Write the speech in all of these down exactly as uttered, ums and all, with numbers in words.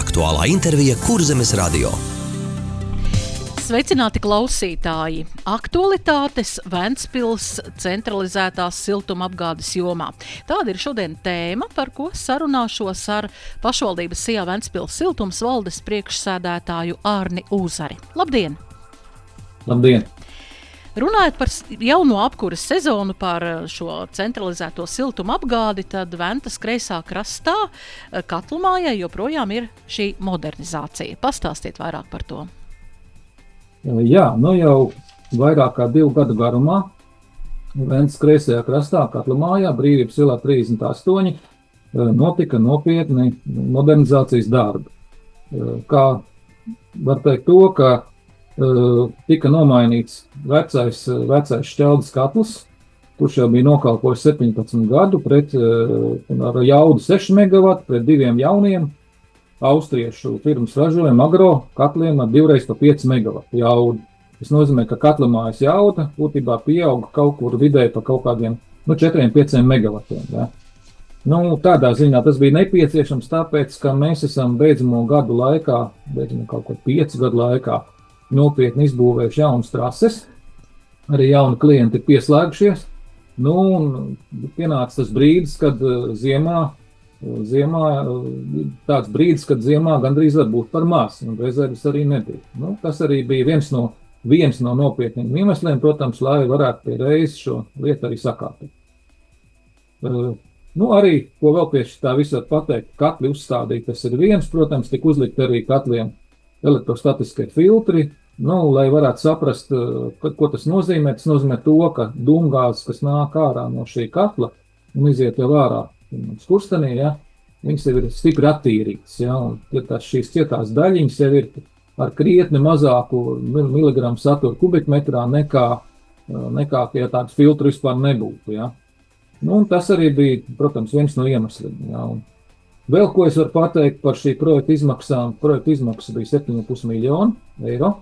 Aktuālā intervija Kurzemes radio. Sveicināti klausītāji! Aktualitātes Ventspils centralizētās siltumapgādes jomā. Tāda ir šodien tēma, par ko sarunāšos ar pašvaldības Sijā Ventspils siltums valdes priekšsēdētāju Ārni Uzari. Labdien! Labdien! Runājot par jauno apkuras sezonu, par šo centralizēto siltumapgādi, tad Ventas kreisā krastā Katlumājai joprojām ir šī modernizācija. Pastāstiet vairāk par to. Jā, nu jau vairāk kā divu gadu garumā Ventas kreisajā krastā, Katlumājā, Brīvības ielā trīsdesmit astoņi, notika nopietni modernizācijas darbi. Kā var teikt to, ka tika nomainīts vecais, vecais šķeldes katls, kurš jau bija nokalpojis septiņpadsmit gadu pret ar jaudu seši megavati pret diviem jauniem austriešu firmas ražojumiem agro katliem ar divreiz pa pieci megavati jaudu. Tas nozīmē, ka Katlumājas jauda būtībā pieauga kaut kur vidēji pa kaut kādiem nu, četriem pieciem megavatiem. Ja. Nu, tādā ziņā tas bija nepieciešams, tāpēc, ka mēs esam beidzamo gadu laikā, beidzamo kaut kur pieci gadu laikā, nopietni izbūvējuši jaunas trases, arī jauni klienti ir pieslēgušies. Nu, un pienāca tas brīdis, kad ziemā Ziemā, tāds brīdis, kad ziemā gandrīz var būt par maz, un rezerves arī nebija. Nu, tas arī bija viens no, viens no nopietniem iemesliem, protams, lai varētu pie reizes šo lietu arī sakārtot. Uh, nu, arī, ko vēl pie tā visu var pateikt, katli uzstādīt, tas ir viens, protams, tik uzlikt arī katliem elektrostatiskie filtri, nu, lai varētu saprast, uh, ko tas nozīmē. Tas nozīmē to, ka dūmgāzes, kas nāk ārā no šī katla un iziet jau ārā skurstenī, ja, viņas jau ir stipri attīrītas, ja, un tās šīs cietās daļiņas jau ir ar krietni mazāku miligramu saturu kubikmetrā nekā, nekā ja tāds filtru vispār nebūtu, ja. Nu, un tas arī bija, protams, viens no iemesliem, ja, un vēl ko es varu pateikt par šī projekta izmaksām. Projekta izmaksas bija septiņi ar pus miljoni eiro,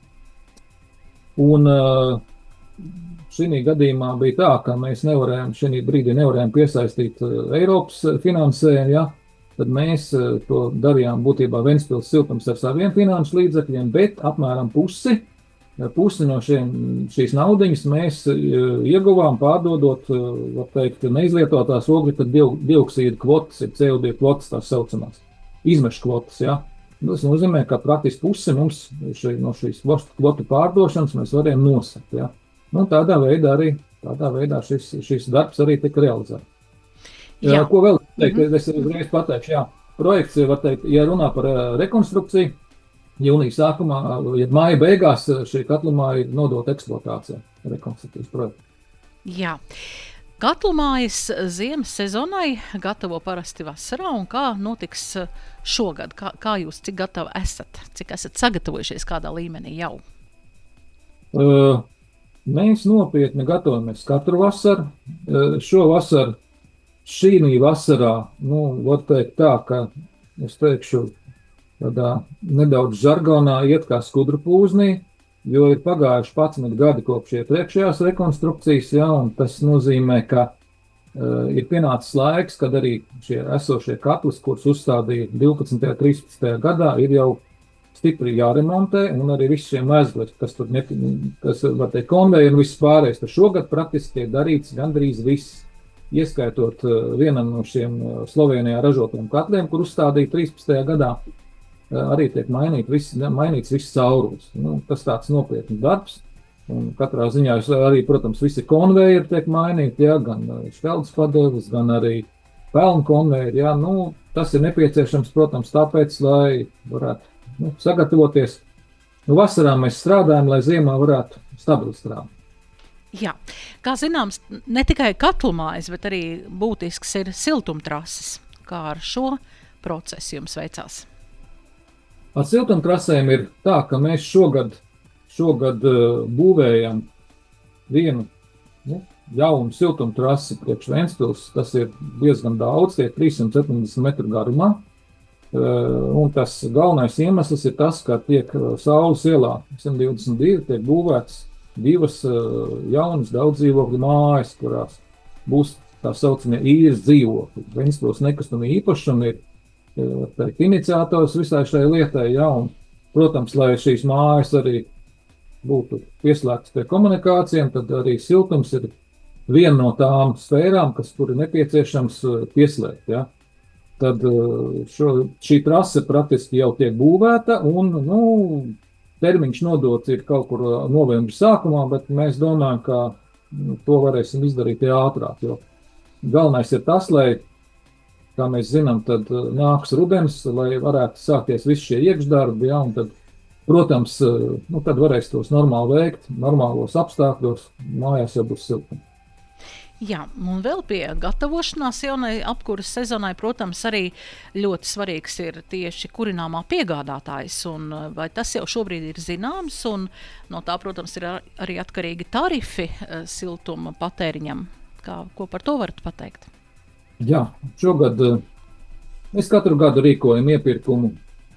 un uh, šī gadījumā bija tā, ka mēs nevarējām, šī brīdī nevarējām piesaistīt Eiropas finansējumu, ja, tad mēs to darījām būtībā Ventspils siltums ar saviem finanšu līdzekļiem, bet apmēram pusi, pusi no šiem, šīs naudiņas mēs ieguvām pārdodot, var teikt, neizlietotās oglekļa dioksīda kvotas, ir C O divi kvotas tās saucamās, izmešu kvotas, ja. Tas nozīmē, ka praktiski pusi mums šī, no šīs kvotu pārdošanas mēs varējām nosakt, ja. Nu, tādā veidā arī, tādā veidā šis, šis darbs arī tika realizēts. Jā. Ko vēl teikt, mm-hmm. es uzreiz pateikšu, jā, projekts, var teikt, ja runā par rekonstrukciju, jūnija sākumā, ja māja beigās šī Katlumāja ir nodota eksploatācijā, rekonstrukcijas projekta. Jā. Katlumājas ziemas sezonai gatavo parasti vasarā, un kā notiks šogad? Kā, kā jūs, cik gatavi esat? Cik esat sagatavojušies kādā līmenī jau? Uh, Mēs nopietni gatavojamies katru vasaru. Šo vasaru, šī vasarā, nu, var teikt tā, ka, es teikšu, tādā nedaudz žargonā iet kā skudru pūznī, jo ir pagājuši padsmit gadi kopš iepriekšējās rekonstrukcijas, ja, un tas nozīmē, ka uh, ir pienācis laiks, kad arī šie esošie katlis, kurus uzstādīja divpadsmitajā, trīspadsmitajā gadā, ir jau stipri jāremontē, un arī visi šie mezgli, kas tur, ne, kas, var teikt, konveji un viss pārējais. Tad šogad praktiski tiek darīts gandrīz viss, ieskaitot uh, vienam no šiem uh, Slovenijā ražotiem katliem, kur uzstādīja trīspadsmitajā gadā, uh, arī tiek mainīt viss, mainīts viss caurulis. Nu, tas tāds nopietns darbs, un katrā ziņā arī, protams, visi konveji tiek mainīti, ja, gan šķeldes padeves, gan arī pelnu konveji, ja. Nu, tas ir nepieciešams, protams, tāpēc, lai varētu Nu, sagatavoties. Nu, vasarā mēs strādājam, lai ziemā varētu stabili strādāt. Jā, kā zināms, ne tikai Katlumājas, bet arī būtisks ir siltumtrases. Kā ar šo procesu jums veicās? Ar siltumtrasēm ir tā, ka mēs šogad, šogad uh, būvējam vienu nu, jaunu siltumtrasi priekš Ventspils. Tas ir diezgan daudz, tie trīssimt septiņdesmit metru garumā. Un tas galvenais iemesls ir tas, ka tiek Saules ielā simt divdesmit divi tiek būvēts divas jaunas daudz dzīvokļu mājas, kurās būs tā saucamie īres dzīvokļi. Ventspils nekustamie īpašumi ir teikt, iniciators visai šai lietai, ja, un, protams, lai šīs mājas arī būtu pieslēgtas pie komunikācijām, tad arī siltums ir viena no tām sfērām, kas tur ir nepieciešams pieslēgt, ja. Tad šo, šī trase praktiski jau tiek būvēta, un, nu, termiņš nodots ir kaut kur novembra sākumā, bet mēs domājam, ka nu, to varēsim izdarīt ātrāk, jo galvenais ir tas, lai, kā mēs zinām, tad nāks rudens, lai varētu sākties visi šie iekšdarbi, ja, un tad, protams, nu, tad varēs tos normāli veikt, normālos apstākļos, mājās jau būs siltumi. Jā, un vēl pie gatavošanās jaunai apkuras sezonai, protams, arī ļoti svarīgs ir tieši kurināmā piegādātājs, un vai tas jau šobrīd ir zināms, un no tā, protams, ir arī atkarīgi tarifi siltuma patēriņam. Kā, ko par to varat pateikt? Jā, šogad mēs katru gadu rīkojam iepirkumu,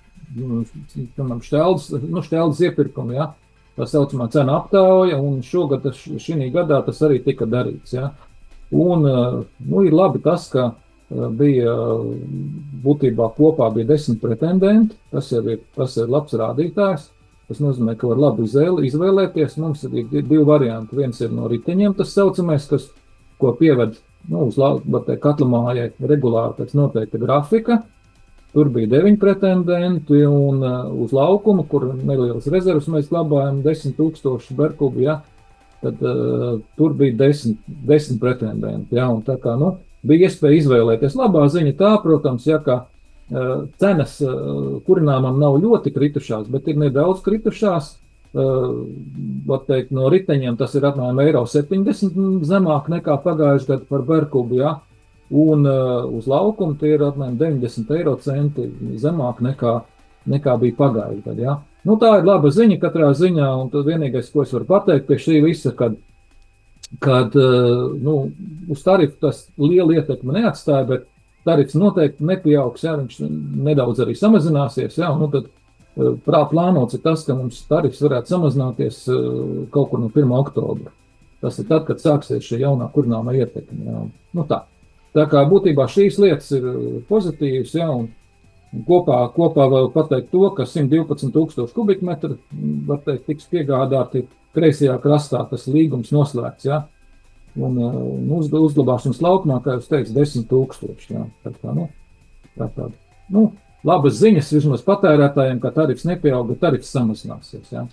šķeldas, nu, šķeldas iepirkumu, ja, tā saucamā cena aptauja, un šogad šī gadā tas arī tika darīts, ja. Un, nu, ir labi tas, ka bija būtībā kopā bija desmit pretendenti, tas jau ir, tas ir labs rādītājs, tas nozīmē, ka var labi izvēlēties, mums ir divi varianti, viens ir no riteņiem, tas saucamais, kas, ko pieved, nu, uz katlamājai regulāri pēc noteikta grafika, tur bija deviņi pretendenti, un uz laukumu, kur nelielas rezervas mēs glabājam, desmit tūkstoši berkubi, ja, tad uh, tur bija desmit, desmit pretendenti, ja, un tā kā, nu, bija iespēja izvēlēties. Labā ziņa tā, protams, ja, ka uh, cenas uh, kurināmam nav ļoti kritušās, bet ir nedaudz kritušās, uh, var teikt, no riteņiem tas ir apmēram eiro septiņdesmit zemāk nekā pagājuši gadu par berkubu, ja, un uh, uz laukumu tie ir apmēram deviņdesmit eiro centi zemāk nekā, nekā bija pagājuši gadu, ja. Nu, tā ir laba ziņa katrā ziņā, un tad vienīgais, ko es varu pateikt pie šī visa, kad, kad nu, uz tarifu tas liela ietekme neatstāja, bet tarifs noteikti nepieaugs, ja, viņš nedaudz arī samazināsies, ja, un nu, tad prāt plānots ir tas, ka mums tarifs varētu samazināties kaut kur no pirmā oktobra. Tas ir tad, kad sāksies šī jaunā kurināmā ietekme, ja, nu tā. Tā kā būtībā šīs lietas ir pozitīvas, ja, un Kopā, kopā vēl pateikt to, ka simt divpadsmit tūkstoši kubikmetru, var teikt, tiks piegādāti kreisajā krastā, tas līgums noslēgts, ja, un, un uz, uzglabāšanas laukumā, kā jūs teicu, desmit tūkstoši, ja, tā kā, nu, tā tā, nu, labas ziņas vismaz patērētājiem, ka tarifs nepieauga, tarifs samazināsies, ja.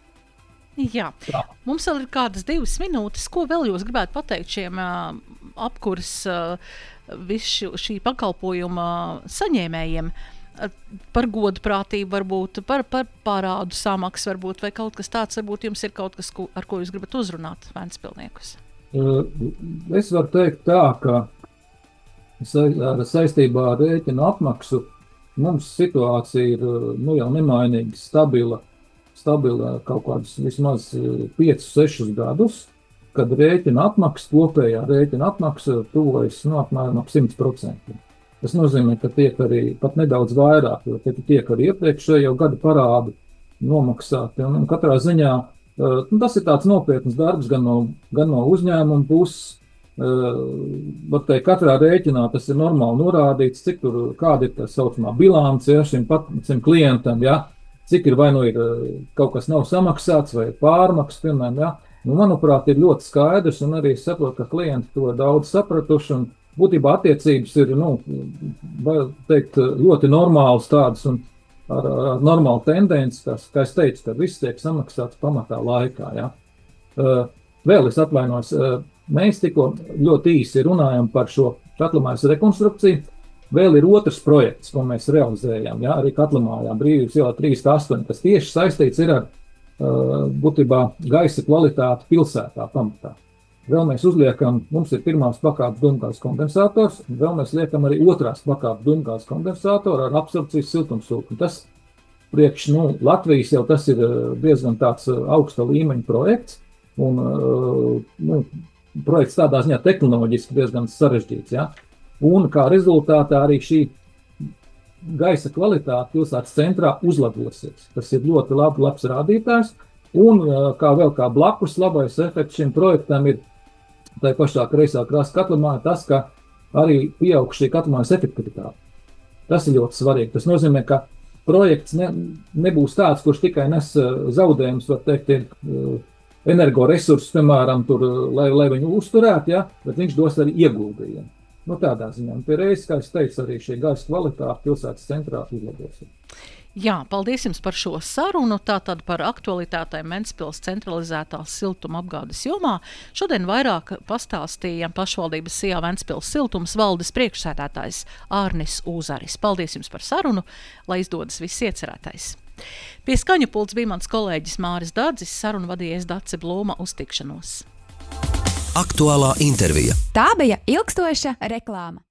Jā, tā. Mums vēl ir kādas divas minūtes, ko vēl jūs gribētu pateikt šiem uh, apkuras uh, visu šī pakalpojuma saņēmējiem par godprātību varbūt, par, par parādu samaksu varbūt, vai kaut kas tāds, varbūt jums ir kaut kas, ko, ar ko jūs gribat uzrunāt Ventspilniekus? Es varu teikt tā, ka sa- saistībā ar rēķinu apmaksu mums situācija ir nu, jau nemainīgi stabila, stabila kaut kādus vismaz piecus sešus gadus, kad rēķina apmaksa, kopējā rēķina apmaksa tuvojas no apmēram ap simt procentiem. Tas nozīmē, ka tiek arī pat nedaudz vairāk, jo tiek arī iepriekšējo gadu parādi nomaksāti. Un, un katrā ziņā nu, tas ir tāds nopietns darbs gan no, gan no uzņēmuma puses. Var teikt, katrā rēķinā tas ir normāli norādīts, cik tur, kāda ir tā saucamā bilance, ja, šim, pat, šim klientam, ja, cik ir vai nu ir kaut kas nav samaksāts vai pārmaks, piemēram, ja. Nu, manuprāt, ir ļoti skaidrs, un arī saprot, ka klienti to daudz sapratuši, un būtībā attiecības ir, nu, var teikt, ļoti normāls tādas, un ar, ar normālu tendenci, kas, kā es teicu, ka viss tiek samaksāts pamatā laikā, ja. Uh, vēl es atvainojos, uh, mēs tikko ļoti īsi runājam par šo katlamājas rekonstrukciju, vēl ir otrs projekts, ko mēs realizējam, ja, arī katlamājā Brīvības ielā trīs astoņi, kas tieši saistīts ir ar būtībā gaisa kvalitāti pilsētā pamatā. Vēl mēs uzliekam, mums ir pirmās pakāpes dūmgāzes kondensators, un vēl mēs liekam arī otrās pakāpes dūmgāzes kondensatoru ar absorpcijas siltumsūkni. Tas priekš, nu, Latvijas jau tas ir diezgan tāds augsta līmeņa projekts, un nu, projekts tādā ziņā tehnoloģiski diezgan sarežģīts, ja? Un kā rezultātā arī šī gaisa kvalitāte pilsētas centrā uzlabosies. Tas ir ļoti labi, labs rādītājs, un kā vēl kā blakus labais efekts šim projektam ir tai pašā kreisā krasta katlamājā tas, ka arī pieaug šī katlamājas efektivitāte. Tas ir ļoti svarīgi. Tas nozīmē, ka projekts ne, nebūs tāds, kurš tikai nes zaudējumus, var teikt, ir energoresursus, piemēram, tur, lai, lai viņu uzturētu, ja, bet viņš dos arī ieguldījumu. Nu, tādā ziņā. Un pie reizes, kā es teicu, arī šī gaisa kvalitāte pilsētas centrā uzlabosies. Jā, paldies jums par šo sarunu. Tātad par aktualitātēm Ventspils centralizētās siltuma apgādes jomā. Šodien vairāk pastāstīja pašvaldības Sijā Ventspils siltums valdes priekšsēdētājs Ārnis Uzaris. Paldies jums par sarunu, lai izdodas viss iecerētais. Pie skaņu pults bija mans kolēģis Māris Dādzis, sarunu vadījies Dace Blūma. Uz tikšanos. Aktuālā intervija. Tā bija ilgstoša reklāma.